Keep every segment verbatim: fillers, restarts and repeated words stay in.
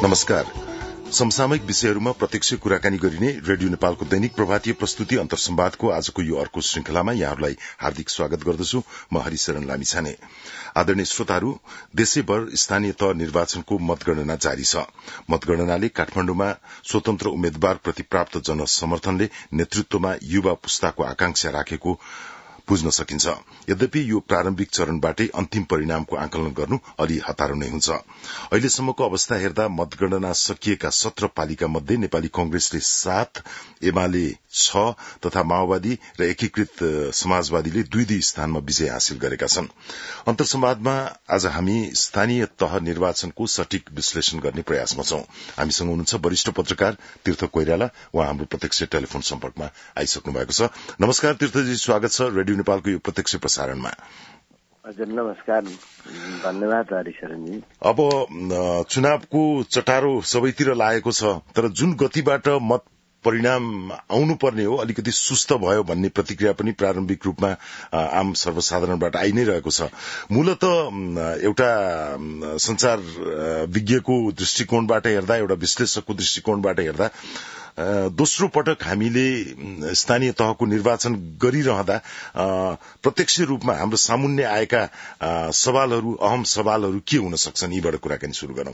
नमस्कार। समसामयिक विषयहरूमा प्रत्यक्ष कुराकानी गरिने रेडियो नेपालको दैनिक प्रभातीय प्रस्तुति अन्तर्संवादको आजको यो अर्को श्रृंखलामा यहाँहरूलाई हार्दिक स्वागत गर्दछु। म हरिशरण लामिछाने। आदरणीय श्रोताहरू, देशैभर स्थानीय तह निर्वाचनको मतगणना जारी छ। मतगणनाले काठमाण्डुमा स्वतन्त्र उम्मेद्वारप्रति प्राप्त जनसमर्थनले नेतृत्वमा युवा पुस्ताको आकांक्षा राखेको बुझ्न सकिन्छ। यद्यपि यो प्रारम्भिक चरणबाटै अन्तिम परिणामको आकलन गर्नु अलि हतारो नै हुन्छ। अहिलेसम्मको अवस्था हेर्दा मतगणना सकिएका सत्र पालिका मध्ये नेपाली कंग्रेसले सात, एमाले छ तथा माओवादी र एकीकृत समाजवादीले दुई दुई स्थानमा विजय हासिल गरेका छन्। अन्तर्संवादमा आज हामी स्थानीय तह निर्वाचनको सटीक विश्लेषण गर्ने प्रयासमा छौं। हामीसँग हुनुहुन्छ वरिष्ठ पत्रकार तीर्थ कोइराला। उहाँ हाम्रो प्रत्यक्ष टेलिफोन सम्पर्कमा आइसक्नु भएको छ। नमस्कार तीर्थजी, स्वागत छ रेडियो नेपालको यो प्रत्यक्ष प्रसारणमा। हजुर नमस्कार, धन्यवाद हरिशरणजी। अब चुनावको चटारो सबैतिर लागेको छ, तर जुन गतिबाट मत परिणाम आउनुपर्ने हो अलिकति सुस्त भयो भन्ने प्रतिक्रिया पनि प्रारम्भिक रूपमा आम सर्वसाधारणबाट आइ नै रहेको छ। मूलत एउटा संचार विज्ञको दृष्टिकोणबाट हेर्दा, एउटा विश्लेषकको दृष्टिकोणबाट हेर्दा दोस्रो पटक हामीले स्थानीय तहको निर्वाचन गरिरहँदा प्रत्यक्ष रूपमा हाम्रो सामुन्ने आएका सवालहरू, अहम सवालहरू के हुन सक्छन्, यीबाट कुराकानी शुरू गरौं।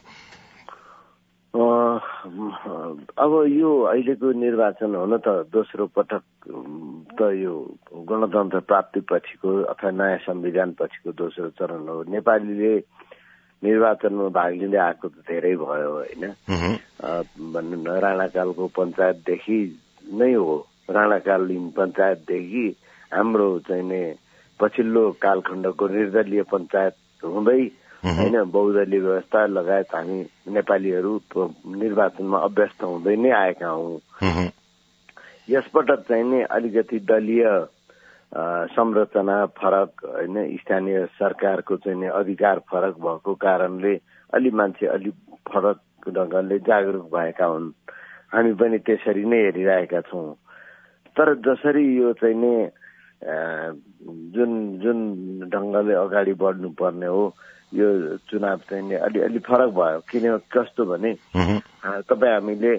अब यो अहिलेको निर्वाचन हुन त दोस्रो पटक त यो गणतन्त्र प्राप्ति पछिको अथवा नयाँ संविधान पछिको दोस्रो चरण हो। नेपालीले निर्वाचनमा भाग लिँदै आएको त धेरै भयो होइन। भन्नु न, राणाकालको पञ्चायतदेखि नै हो, राणाकालीन पञ्चायतदेखि हाम्रो चाहिँ पछिल्लो कालखण्डको निर्दलीय पञ्चायत हुँदै होइन, बहुदलीय व्यवस्था लगायत हामी नेपालीहरू निर्वाचनमा अभ्यस्त हुँदै नै आएका हौं। यसपटक चाहिँ नि अलिकति दलीय संरचना फरक होइन, स्थानीय सरकारको चाहिँ अधिकार फरक भएको कारणले अलि मान्छे अलि फरक ढंगले जागरूक भएका हुन्। हामी पनि त्यसरी नै हेरिरहेका छौं। तर जसरी यो चाहिँ नि जुन जुन ढंगले अगाडि बढ्नु पर्ने हो, यो चुनाव चाहिँ नि अलि अलि फरक भयो। किन कस्तो भने तपाईँ हामीले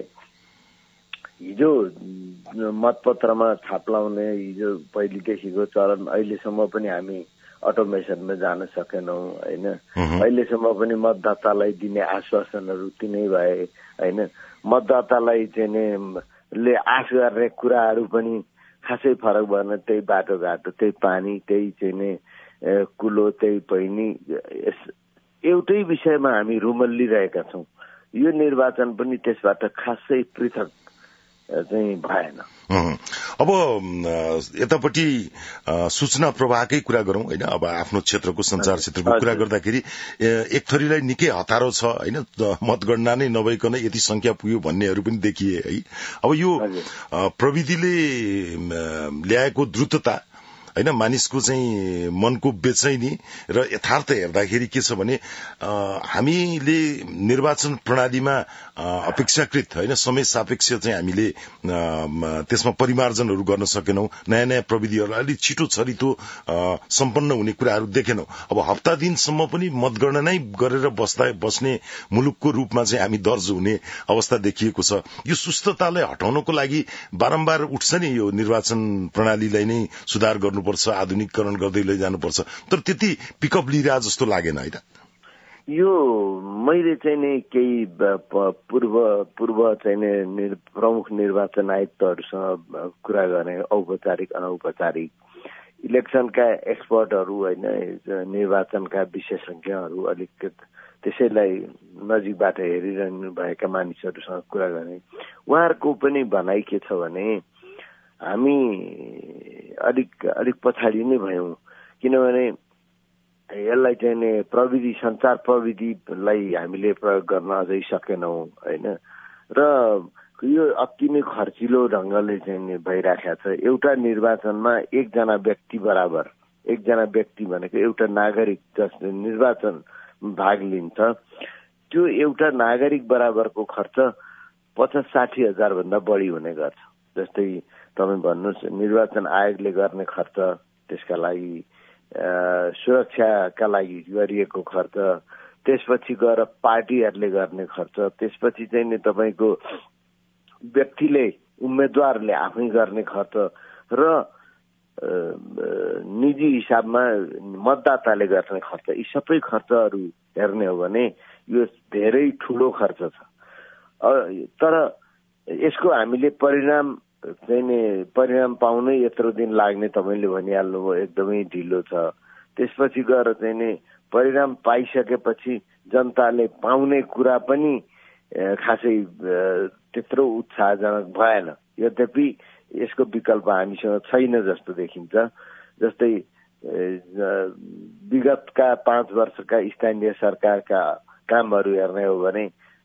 हिजो मतपत्रमा छाप लाउने हिजो पहिलेदेखिको चलन अहिलेसम्म पनि हामी अटोमेसनमा जान सकेनौं होइन। अहिलेसम्म पनि मतदातालाई दिने आश्वासनहरू तिनै भए होइन। मतदातालाई चाहिँ ले आश गर्ने कुराहरू पनि खासै फरक भएन। त्यही बाटोघाटो, त्यही पानी, त्यही चाहिँ कुलो, त्यही पहिनी, एउटै विषयमा हामी रुमल्लिरहेका छौं। यो निर्वाचन पनि त्यसबाट खासै पृथक चाहिँ भएन। अब यतापट्टि सूचना प्रवाहकै कुरा गरौं होइन। अब आफ्नो क्षेत्रको संचार क्षेत्रको कुरा गर्दाखेरि एक थरीलाई निकै हतारो छ होइन। मतगणना नै नभइकन यति संख्या पुग्यो भन्नेहरू पनि देखिए है। अब यो प्रविधिले ल्याएको द्रुतता होइन, मानिसको चाहिँ मनको बेचैनी र यथार्थ हेर्दाखेरि के छ भने हामीले निर्वाचन प्रणालीमा अपेक्षाकृत होइन समय सापेक्ष चाहिँ हामीले त्यसमा परिमार्जनहरू गर्न सकेनौं। नयाँ नयाँ प्रविधिहरू अलिक छिटो छरितो सम्पन्न हुने कुराहरू देखेनौं। अब हप्ता दिनसम्म पनि मतगणनै गरेर बस्दा बस्ने मुलुकको रूपमा चाहिँ हामी दर्ज हुने अवस्था देखिएको छ। यो सुस्ततालाई हटाउनको लागि बारम्बार उठ्छ नि, यो निर्वाचन प्रणालीलाई नै सुधार गर्नु पर्छ, आधुनिकीकरण गर्दै लैजानुपर्छ, तर त्यति पिकअप लिइरहे जस्तो लागेन होइन। यो मैले चाहिँ नि केही पूर्व पूर्व चाहिँ नि प्रमुख निर्वाचन आयुक्तहरूसँग कुरा गरेँ, औपचारिक अनौपचारिक, इलेक्सनका एक्सपर्टहरू होइन, निर्वाचनका विशेषज्ञहरू, अलिक त्यसैलाई नजिकबाट हेरिरहनु भएका मानिसहरूसँग कुरा गरेँ। उहाँहरूको पनि भनाइ के छ भने हामी अलिक अलिक पछाडि नै भयौं। किनभने यसलाई चाहिँ नि प्रविधि, संचार प्रविधिलाई हामीले प्रयोग गर्न अझै सकेनौं होइन। र यो अति नै खर्चिलो ढंगले चाहिँ नि भइराखेको छ। एउटा निर्वाचनमा एकजना व्यक्ति बराबर, एकजना व्यक्ति भनेको एउटा नागरिक जसले निर्वाचन भाग लिन्छ, त्यो एउटा नागरिक बराबरको खर्च पचास साठी हजार भन्दा बढी हुने गर्छ। जस्तै तपाईँ भन्नुहोस्, निर्वाचन आयोगले गर्ने खर्च, त्यसका लागि सुरक्षाका लागि गरिएको खर्च, त्यसपछि गएर पार्टीहरूले गर्ने खर्च, त्यसपछि चाहिँ नि तपाईँको व्यक्तिले उम्मेद्वारले आफै गर्ने खर्च र निजी हिसाबमा मतदाताले गर्ने खर्च, यी सबै खर्चहरू हेर्ने हो भने यो धेरै ठुलो खर्च छ। तर यसको हामीले परिणाम चाहिँ नि परिणाम पाउनै यत्रो दिन लाग्ने तपाईँले भनिहाल्नुभयो, एकदमै ढिलो छ। त्यसपछि गएर चाहिँ नि परिणाम पाइसकेपछि जनताले पाउने कुरा पनि खासै त्यत्रो उत्साहजनक भएन। यद्यपि यसको विकल्प हामीसँग छैन जस्तो देखिन्छ। जस्तै विगतका पाँच वर्षका स्थानीय सरकारका कामहरू हेर्ने हो भने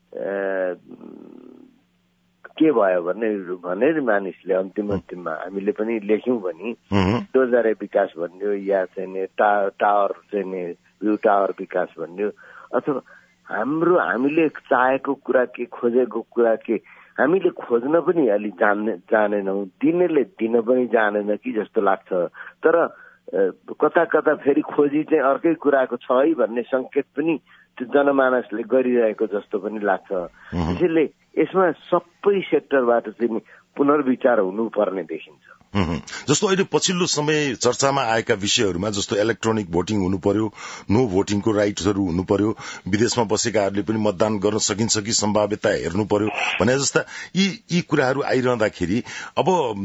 के भयो भने भनेर मानिसले अन्तिम अन्तिममा हामीले पनि लेख्यौं भने डोजरे विकास भन्यो या चाहिँ टा टावर चाहिँ भ्यू टावर विकास भन्यो, अथवा हाम्रो हामीले चाहेको कुरा के, खोजेको कुरा के, हामीले खोज्न पनि अलि जान्ने जानेनौँ, दिनेले दिन पनि जानेन कि जस्तो लाग्छ। तर कता कता फेरि खोजी चाहिँ अर्कै कुराको छ है भन्ने संकेत पनि त्यो जनमानसले गरिरहेको जस्तो पनि लाग्छ। त्यसैले यसमा सबै सेक्टरबाट चाहिँ पुनर्विचार हुनुपर्ने देखिन्छ। जस्तो अहिले पछिल्लो समय चर्चामा आएका विषयहरूमा जस्तो इलेक्ट्रोनिक भोटिङ हुनु पर्यो, नो भोटिङको राइट्सहरू हुनु पर्यो, विदेशमा बसेकाहरूले पनि मतदान गर्न सकिन्छ कि सम्भाव्यता हेर्नु पर्यो भने जस्ता यी यी कुराहरू आइरहँदाखेरि अब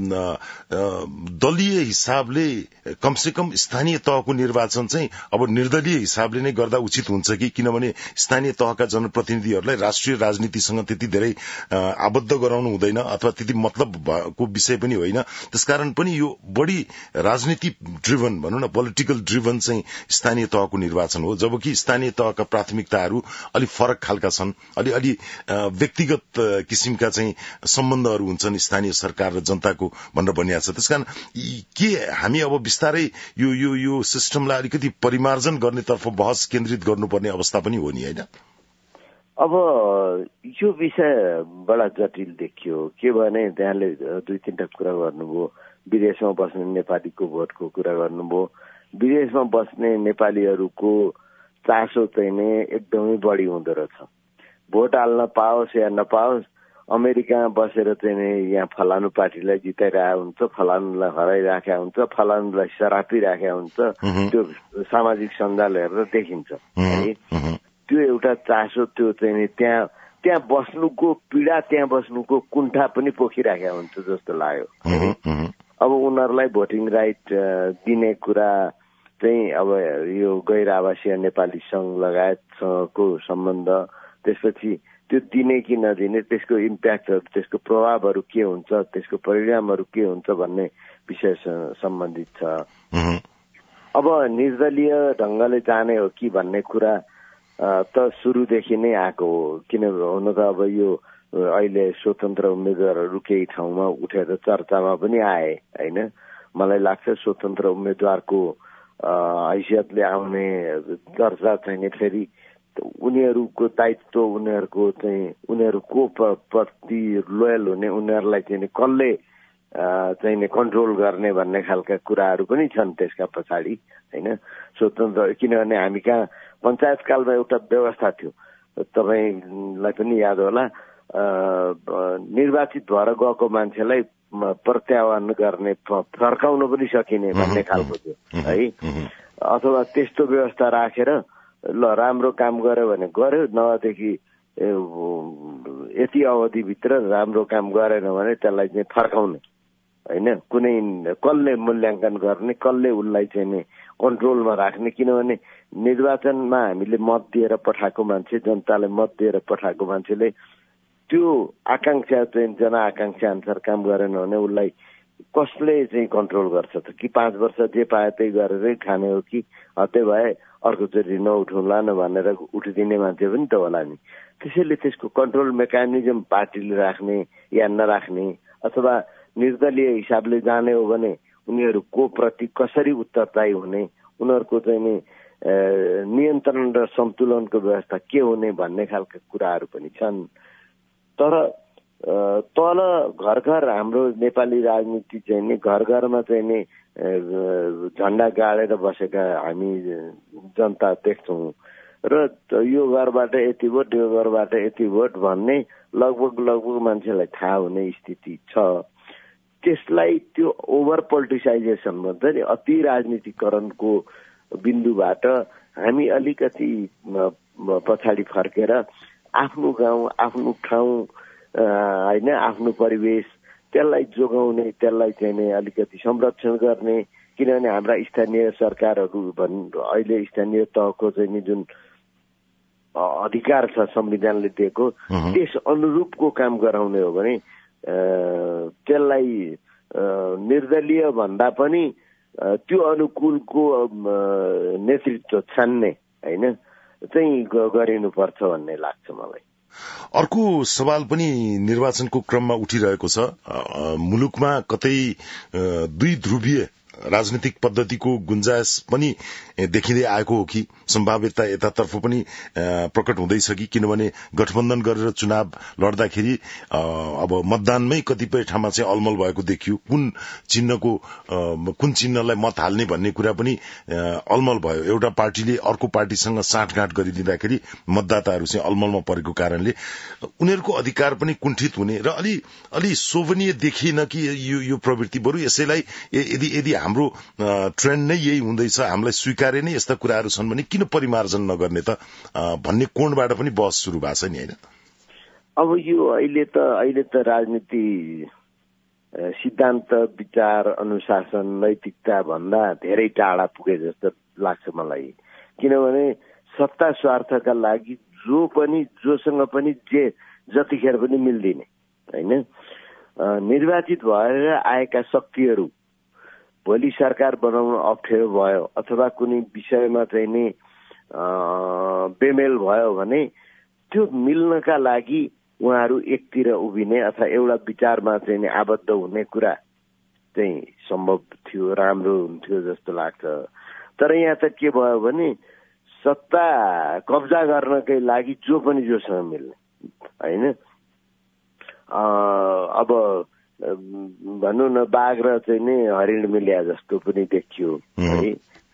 दलीय हिसाबले कमसे कम स्थानीय तहको निर्वाचन चाहिँ अब निर्दलीय हिसाबले नै गर्दा उचित हुन्छ कि, किनभने स्थानीय तहका जनप्रतिनिधिहरूलाई राष्ट्रिय राजनीतिसँग त्यति धेरै आबद्ध गराउनु हुँदैन अथवा त्यति मतलबको विषय पनि होइन। त्यसकारण पनि यो बढी राजनीति ड्रिभन भनौँ न, पोलिटिकल ड्रिभन चाहिँ स्थानीय तहको निर्वाचन हो, जबकि स्थानीय तहका प्राथमिकताहरू अलि फरक खालका छन्, अलि अलि व्यक्तिगत किसिमका चाहिँ सम्बन्धहरू हुन्छन् स्थानीय सरकार र जनताको भनेर भनिएको छ। त्यसकारण के हामी अब बिस्तारै यो यो यो सिस्टमलाई अलिकति परिमार्जन गर्नेतर्फ बहस केन्द्रित गर्नुपर्ने अवस्था पनि हो नि, होइन? अब यो विषय बडा जटिल देखियो। के भने त्यहाँले दुई तीनटा कुरा गर्नुभयो, विदेशमा बस्ने नेपालीको भोटको कुरा गर्नुभयो। विदेशमा बस्ने नेपालीहरूको चासो चाहिँ नै एकदमै बढी हुँदो रहेछ। भोट हाल्न पाओस् या नपाओस्, अमेरिकामा बसेर चाहिँ नै यहाँ फलानु पार्टीलाई जिताइरहेको हुन्छ, फलानुलाई हराइराखेका हुन्छ, फलानुलाई सरापिराखेका हुन्छ, त्यो सामाजिक सञ्जाल हेरेर देखिन्छ है। त्यो एउटा चासो, त्यो चाहिँ त्यहाँ त्यहाँ बस्नुको पीडा, त्यहाँ बस्नुको कुण्ठा पनि पोखिराखेका हुन्छ जस्तो लाग्यो। अब उनीहरूलाई भोटिङ राइट दिने कुरा चाहिँ अब यो गैर आवासीय नेपाली संघ लगायतसँगको सम्बन्ध, त्यसपछि त्यो दिने कि नदिने, त्यसको इम्प्याक्टहरू, त्यसको प्रभावहरू के हुन्छ, त्यसको परिणामहरू के हुन्छ भन्ने विषयसँग सम्बन्धित छ। अब निर्दलीय ढङ्गले जाने हो कि भन्ने कुरा त सुरुदेखि नै आएको हो। किन हुन त अब यो अहिले स्वतन्त्र उम्मेद्वारहरू केही ठाउँमा उठेर चर्चामा पनि आए होइन। मलाई लाग्छ स्वतन्त्र उम्मेद्वारको हैसियतले आउने चर्चा चाहिँ फेरि उनीहरूको दायित्व, उनीहरूको चाहिँ उनीहरू को प्रति लोयल हुने, उनीहरूलाई चाहिँ कसले चाहिँ कन्ट्रोल गर्ने भन्ने खालका कुराहरू पनि छन् त्यसका पछाडि होइन। स्वतन्त्र, किनभने हामी कहाँ पञ्चायत कालमा एउटा व्यवस्था थियो, तपाईँलाई पनि याद होला, निर्वाचित भएर गएको मान्छेलाई प्रत्याह्वान गर्ने, फर्काउन पनि सकिने भन्ने खालको थियो है। अथवा त्यस्तो व्यवस्था राखेर ल राम्रो काम गर्यो भने गर्यो, नभएदेखि यति अवधिभित्र राम्रो काम गरेन भने त्यसलाई चाहिँ फर्काउने होइन। कुनै कसले मूल्याङ्कन गर्ने, कसले उसलाई चाहिँ नि कन्ट्रोलमा राख्ने, किनभने निर्वाचनमा हामीले मत दिएर पठाएको मान्छे, जनताले मत दिएर पठाएको मान्छेले त्यो आकांक्षा चाहिँ जनआकांक्षा अनुसार काम गरेन भने उसलाई कसले चाहिँ कन्ट्रोल गर्छ त? कि पाँच वर्ष जे पाए त्यही गरेरै खाने हो कि त्यही भए अर्कोचोटि नउठौँला न भनेर उठिदिने मान्छे पनि त होला नि। त्यसैले त्यसको कन्ट्रोल मेकानिजम पार्टीले राख्ने या नराख्ने, अथवा निर्दलीय हिसाबले जाने हो भने उनीहरू को प्रति कसरी उत्तरदायी हुने, उनीहरूको चाहिँ नि नियन्त्रण र सन्तुलनको व्यवस्था के हुने भन्ने खालका कुराहरू पनि छन्। तर तल घर घर हाम्रो नेपाली राजनीति चाहिँ नि घर घरमा चाहिँ नि झन्डा गाडेर बसेका हामी जनता देख्छौँ र यो घरबाट यति भोट यो घरबाट यति भोट भन्ने लगभग लगभग मान्छेलाई थाहा हुने स्थिति छ। त्यसलाई त्यो ओभर पोलिटिसाइजेसन भन्छ नि, अति राजनीतिकरणको बिन्दुबाट हामी अलिकति पछाडि फर्केर आफ्नो गाउँ आफ्नो ठाउँ होइन आफ्नो परिवेश त्यसलाई जोगाउने त्यसलाई चाहिँ अलिकति संरक्षण गर्ने। किनभने हाम्रा स्थानीय सरकारहरू भन् अहिले स्थानीय तहको चाहिँ जुन अधिकार छ संविधानले दिएको त्यस अनुरूपको काम गराउने हो भने त्यसलाई निर्दलीय भन्दा पनि त्यो अनुकूलको नेतृत्व छान्ने होइन चाहिँ गरिनुपर्छ भन्ने लाग्छ मलाई। अर्को सवाल पनि निर्वाचनको क्रममा उठिरहेको छ। मुलुकमा कतै दुई ध्रुवीय राजनीतिक पद्धतिको गुन्जायस पनि देखिँदै आएको हो कि सम्भाव्यता यतातर्फ पनि प्रकट हुँदैछ कि? किनभने गठबन्धन गरेर चुनाव लड्दाखेरि अब मतदानमै कतिपय ठाउँमा चाहिँ अलमल भएको देखियो। कुन चिन्हको कुन चिन्हलाई मत हाल्ने भन्ने कुरा पनि अलमल भयो। एउटा पार्टीले अर्को पार्टीसँग साँठगाँठ गरिदिँदाखेरि मतदाताहरू चाहिँ अलमलमा परेको कारणले उनीहरूको अधिकार पनि कुण्ठित हुने र अलि अलि शोभनीय देखिएन कि यो यो प्रवृत्ति। बरु यसैलाई यदि यदि हाम्रो ट्रेन्ड नै यही हुँदैछ, हामीलाई स्वीकार्य नै यस्ता कुराहरू छन् भने किन परिमार्जन नगर्ने त भन्ने कोणबाट पनि बहस सुरु भएको छ नि होइन? अब यो अहिले त अहिले त राजनीति सिद्धान्त विचार अनुशासन नैतिकता भन्दा धेरै टाढा पुगे जस्तो लाग्छ मलाई। किनभने सत्ता स्वार्थका लागि जो पनि जोसँग पनि जे जतिखेर पनि मिल्दिने होइन। निर्वाचित भएर आएका शक्तिहरू भोलि सरकार बनाउन अप्ठ्यारो भयो अथवा कुनै विषयमा चाहिँ नि बेमेल भयो भने त्यो मिल्नका लागि उहाँहरू एकतिर उभिने अथवा एउटा विचारमा चाहिँ नि आबद्ध हुने कुरा चाहिँ सम्भव थियो, राम्रो हुन्थ्यो जस्तो लाग्छ। तर यहाँ त के भयो भने सत्ता कब्जा गर्नकै लागि जो पनि जोसँग मिल्ने होइन। अब भनौँ न बाघ र चाहिँ नि हरिण मिल्या जस्तो पनि देखियो है।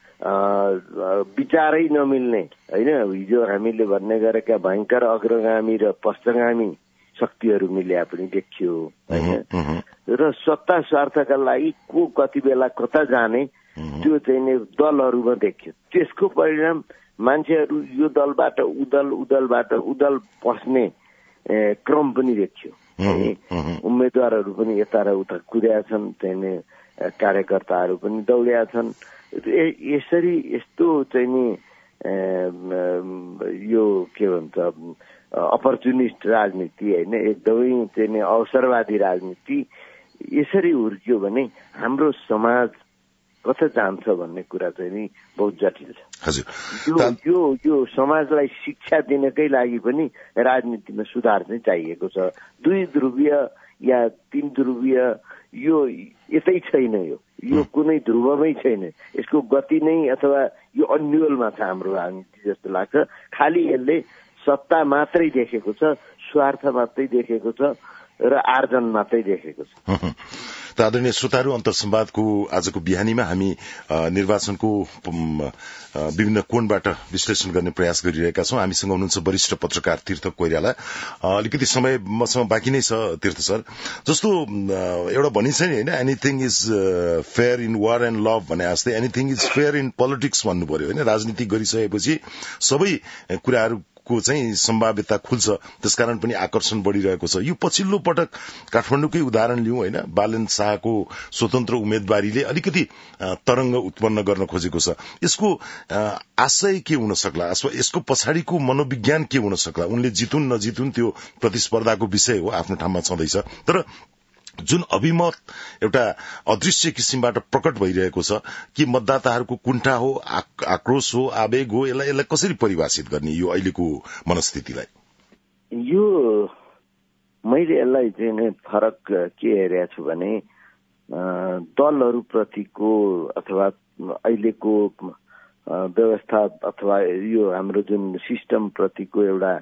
विचारै नमिल्ने होइन। हिजो हामीले भन्ने गरेका भयंकर अग्रगामी र पश्चगामी शक्तिहरू मिल्या पनि देखियो होइन। र सत्ता स्वार्थका लागि को कति बेला कता जाने त्यो चाहिँ नि दलहरूमा देखियो। त्यसको परिणाम मान्छेहरू यो दलबाट उदल उदलबाट उदल पस्ने क्रम पनि देखियो। उम्मेद्वारहरू पनि यता र उता कुद्या छन्, चाहिँ कार्यकर्ताहरू पनि दौड्या छन्। यसरी यस्तो चाहिँ नि यो के भन्छ अपर्चुनिस्ट राजनीति होइन, एकदमै चाहिँ नि अवसरवादी राजनीति यसरी हुर्कियो भने हाम्रो समाज कता जान्छ भन्ने कुरा चाहिँ नि बहुत जटिल छ। यो यो यो समाजलाई शिक्षा दिनकै लागि पनि राजनीतिमा सुधार चाहिँ चाहिएको छ। दुई ध्रुवीय या तीन ध्रुवीय यो यतै छैन। यो यो कुनै ध्रुवमै छैन। यसको गति नै अथवा यो अन्युलमा छ हाम्रो राजनीति जस्तो लाग्छ। खालि यसले सत्ता मात्रै देखेको छ, स्वार्थ मात्रै देखेको छ र आर्जन मात्रै देखेको छ। त आदरणीय श्रोताहरू, अन्तर्संवादको आजको बिहानीमा हामी निर्वाचनको विभिन्न कोणबाट विश्लेषण गर्ने प्रयास गरिरहेका छौं। हामीसँग हुनुहुन्छ वरिष्ठ पत्रकार तीर्थ कोइराला। अलिकति समय मसँग बाँकी नै छ तीर्थ सर। जस्तो एउटा भनिन्छ नि होइन, anything is fair in war and love भने जस्तै anything is fair in politics भन्नु पर्यो होइन। राजनीति गरिसकेपछि सबै कुराहरू को चाहिँ सम्भाव्यता खुल्छ, त्यसकारण पनि आकर्षण बढ़िरहेको छ। यो पछिल्लो पटक काठमाडौँकै उदाहरण लिउँ होइन, बालन शाहको स्वतन्त्र उम्मेदवारीले अलिकति तरंग उत्पन्न गर्न खोजेको छ। यसको आशय के हुन सक्ला अथवा यसको पछाडिको मनोविज्ञान के हुन सक्ला? उनले जितुन् नजितुन् त्यो प्रतिस्पर्धाको विषय हो, आफ्नो ठाउँमा छँदैछ। तर जुन अभिमत एउटा अदृश्य किसिमबाट प्रकट भइरहेको छ कि मतदाताहरूको कुण्ठा हो, आक्रोश हो, आवेग हो, यसलाई यसलाई कसरी परिभाषित गर्ने यो अहिलेको मनस्थितिलाई? यो मैले यसलाई चाहिँ फरक के हेरेको छु भने दलहरूप्रतिको अथवा अहिलेको व्यवस्था अथवा यो हाम्रो जुन सिस्टम प्रतिको एउटा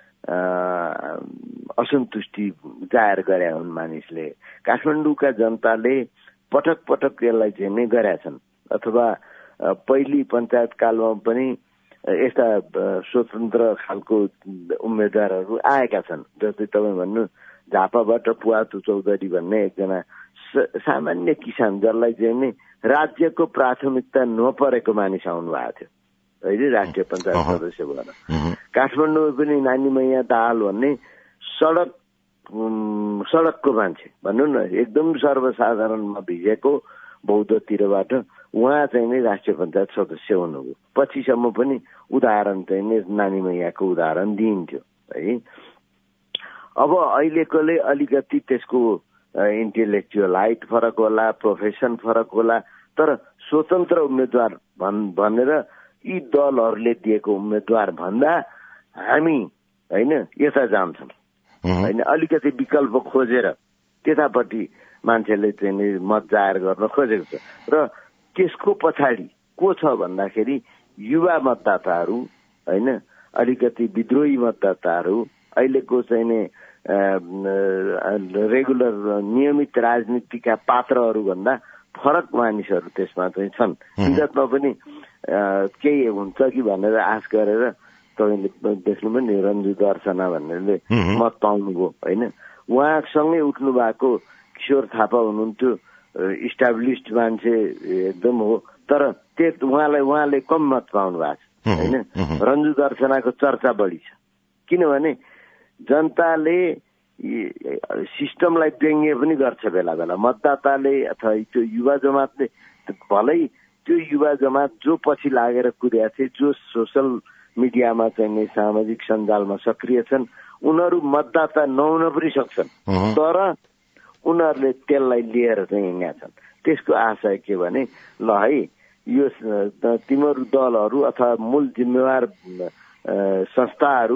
असन्तुष्टि जाहेर गरे हुन् मानिसले। काठमाडौँका जनताले पटक पटक यसलाई चाहिँ नै गरेका छन्। अथवा पहिली पञ्चायत कालमा पनि यस्ता स्वतन्त्र खालको उम्मेद्वारहरू आएका छन्। जस्तै तपाईँ भन्नु झापाबाट पुवातु चौधरी भन्ने एकजना सामान्य किसान जसलाई चाहिँ नि राज्यको प्राथमिकता नपरेको मानिस आउनु भएको थियो अहिले राष्ट्रिय पञ्चायत सदस्य भएर। काठमाडौँमा पनि नानी मैया दाहाल भन्ने सडक सडकको मान्छे भनौँ न, एकदम सर्वसाधारणमा भिजेको बौद्धतिरबाट उहाँ चाहिँ नै राष्ट्रिय पञ्चायत सदस्य हुनुभयो। पछिसम्म पनि उदाहरण चाहिँ नै नानी मैयाको उदाहरण दिइन्थ्यो है। अब अहिलेकोले अलिकति त्यसको इन्टेलेक्चुअल हाइट फरक होला, प्रोफेसन फरक होला, तर स्वतन्त्र उम्मेद्वार भन् भनेर यी दलहरूले दिएको उम्मेद्वार भन्दा हामी होइन यता जान्छौँ होइन, अलिकति विकल्प खोजेर त्यतापट्टि मान्छेले चाहिँ मत जाहेर गर्न खोजेको छ। र त्यसको पछाडि को छ भन्दाखेरि युवा मतदाताहरू होइन, अलिकति विद्रोही मतदाताहरू, अहिलेको चाहिँ नि रेगुलर नियमित राजनीतिका पात्रहरू भन्दा फरक मानिसहरू त्यसमा चाहिँ छन्। विगतमा पनि केही हुन्छ कि भनेर आश गरेर तपाईँले देख्नुभयो नि रन्जु दर्शना भन्नेले मत पाउनुभयो होइन। उहाँसँगै उठ्नु भएको किशोर थापा हुनुहुन्थ्यो, इस्टाब्लिस्ड मान्छे एकदम हो, तर त्यो उहाँलाई उहाँले कम मत पाउनु भएको छ होइन। रन्जु दर्शनाको चर्चा बढी छ किनभने जनताले सिस्टमलाई व्यङ्ग्य पनि गर्छ बेला बेला। मतदाताले अथवा त्यो युवा जमातले भलै त्यो युवा जमात जो पछि लागेर कुदेका थिए, जो सोसल मिडियामा चाहिँ सामाजिक सञ्जालमा सक्रिय छन्, उनीहरू मतदाता नहुन पनि सक्छन्, तर उनीहरूले त्यसलाई लिएर चाहिँ हिँडेका छन्। त्यसको आशय के भने ल है यो तिमीहरू दलहरू अथवा मूल जिम्मेवार संस्थाहरू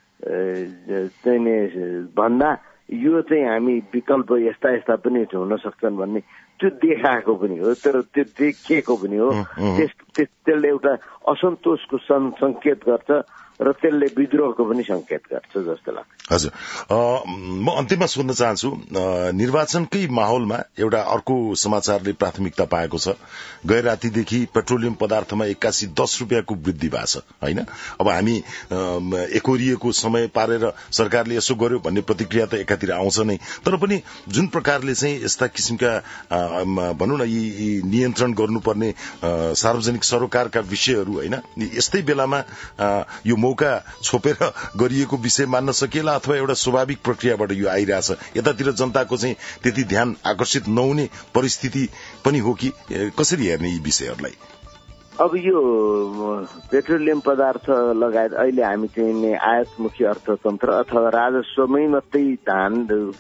चाहिँ भन्दा यो चाहिँ हामी विकल्प यस्ता यस्ता पनि हुन सक्छन् भन्ने त्यो देखाएको पनि हो, तर त्यो देखिएको पनि हो। त्यस त्यसले एउटा असन्तोषको सङ्केत गर्छ र त्यसले विद्रोहको पनि संकेत गर्छ जस्तो लाग्छ। हजुर, म अन्तिममा सोध्न चाहन्छु, निर्वाचनकै माहौलमा एउटा अर्को समाचारले प्राथमिकता पाएको छ। गैर रातिदेखि पेट्रोलियम पदार्थमा एक्कासी दस रुपियाँको वृद्धि भएको छ होइन। अब हामी एकोरिएको समय पारेर सरकारले यसो गर्यो भन्ने प्रतिक्रिया त एकातिर आउँछ नै, तर पनि जुन प्रकारले चाहिँ यस्ता किसिमका भनौँ न यी नियन्त्रण गर्नुपर्ने सार्वजनिक सरोकारका विषयहरू होइन, यस्तै बेलामा यो मौका छोपेर गरिएको विषय मान्न सकिएला अथवा एउटा स्वाभाविक प्रक्रियाबाट यो आइरहेछ, यतातिर जनताको चाहिँ त्यति ध्यान आकर्षित नहुने परिस्थिति पनि हो कि कसरी हेर्ने यी विषयहरूलाई? अब यो पेट्रोलियम पदार्थ लगायत अहिले हामी चाहिँ आयातमुखी अर्थतन्त्र अथवा राजस्वमै मात्रै धान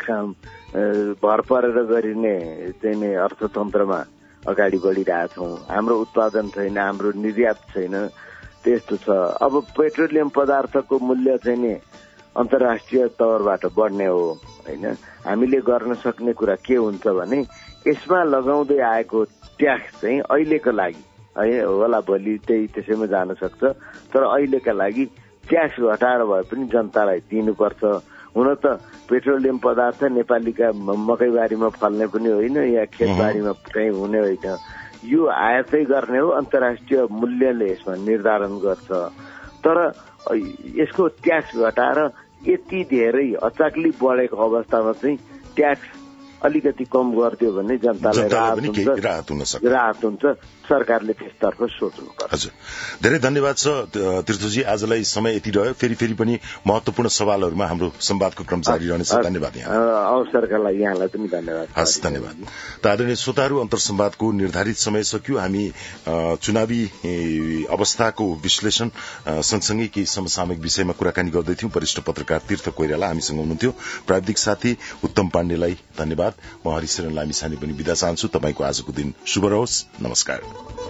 भर परेर गरिने चाहिँ अर्थतन्त्रमा अगाडि बढिरहेछौँ। हाम्रो उत्पादन छैन, हाम्रो निर्यात छैन, त्यस्तो छ। अब पेट्रोलियम पदार्थको मूल्य चाहिँ नि अन्तर्राष्ट्रिय तौरबाट बढ्ने हो होइन। हामीले गर्न सक्ने कुरा के हुन्छ भने यसमा लगाउँदै आएको ट्याक्स चाहिँ अहिलेको लागि है, होला भोलि त्यही त्यसैमा जान सक्छ, तर अहिलेका लागि ट्याक्स घटाएर भए पनि जनतालाई दिनुपर्छ। हुन त पेट्रोलियम पदार्थ नेपालीका मकैबारीमा फल्ने पनि होइन या खेतबारीमा कहीँ हुने होइन, यो आयातै गर्ने हो। अन्तर्राष्ट्रिय मूल्यले यसमा निर्धारण गर्छ, तर यसको ट्याक्स घटाएर यति धेरै अचाकली बढेको अवस्थामा चाहिँ ट्याक्स अलिकति कम गरिदियो भने जनतालाई राहत हुन्छ, राहत हुन्छ। सरकारले त्यसतर्फ सोच्नुपर्छ। हजुर, धेरै धन्यवाद छ तीर्थजी, आजलाई समय यति रह्यो। फेरि फेरि पनि महत्वपूर्ण सवालहरूमा हाम्रो संवादको क्रम जारी रहनेछ। धन्यवाद। अवसरका लागि यहाँलाई पनि धन्यवाद। हस्, धन्यवाद। त आदरणीय श्रोताहरू, अन्तर्संवादको निर्धारित समय सक्यो। हामी चुनावी अवस्थाको विश्लेषण सँगसँगै केही समसामयिक विषयमा कुराकानी गर्दैथ्यौं। वरिष्ठ पत्रकार तीर्थ कोइराला हामीसँग हुनुहुन्थ्यो। प्राविधिक साथी उत्तम पाण्डेलाई धन्यवाद। म हरिशरण लामिछाने पनि बिदा चाहन्छु। तपाईंको आजको दिन शुभ रहोस्। नमस्कार।